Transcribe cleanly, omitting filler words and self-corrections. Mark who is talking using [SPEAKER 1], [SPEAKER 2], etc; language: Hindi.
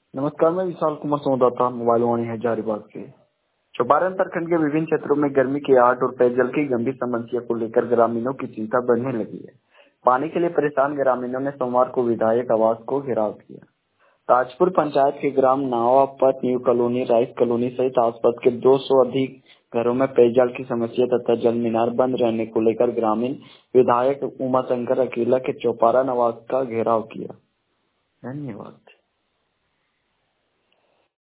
[SPEAKER 1] नमस्कार, मैं विशाल कुमार सोमदाता मोबाइल वाणी हजारीबाग से। चौपारण प्रखंड के विभिन्न क्षेत्रों में गर्मी की आहट और पेयजल की गंभीर समस्या को लेकर ग्रामीणों की चिंता बढ़ने लगी है। पानी के लिए परेशान ग्रामीणों ने सोमवार को विधायक आवास को घेराव किया। ताजपुर पंचायत के ग्राम Nawapat, new colony, rice colony सहित आसपास के 200 अधिक घरों में पेयजल की समस्या तथा जल मीनार बंद रहने को लेकर ग्रामीण विधायक उमाशंकर अकेला के चौपारण आवास का घेराव किया। धन्यवाद।